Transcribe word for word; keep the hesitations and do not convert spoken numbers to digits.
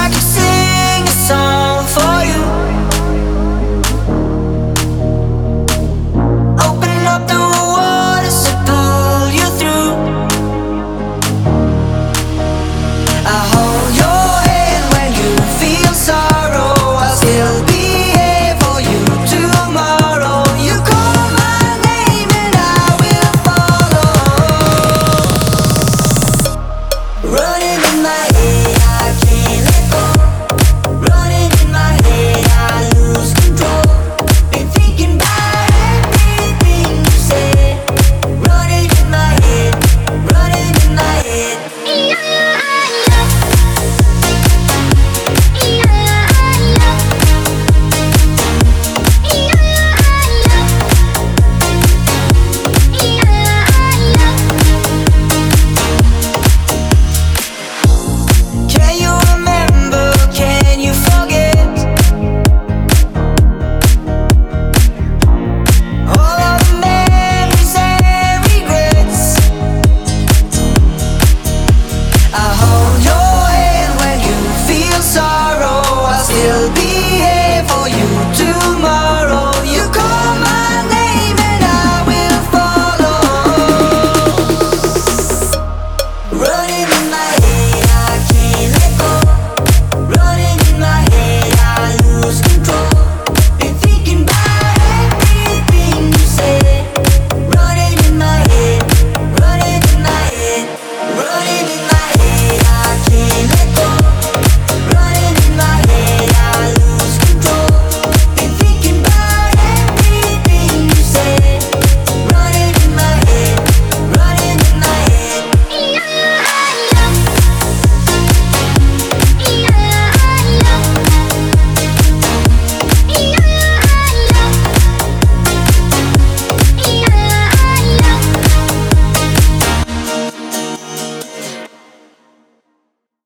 could sing a song for you. Open up the waters to pull you through. I hold your hand when you feel sorrow. I'll still be here for you tomorrow. You call my name and I will follow. Running in my head.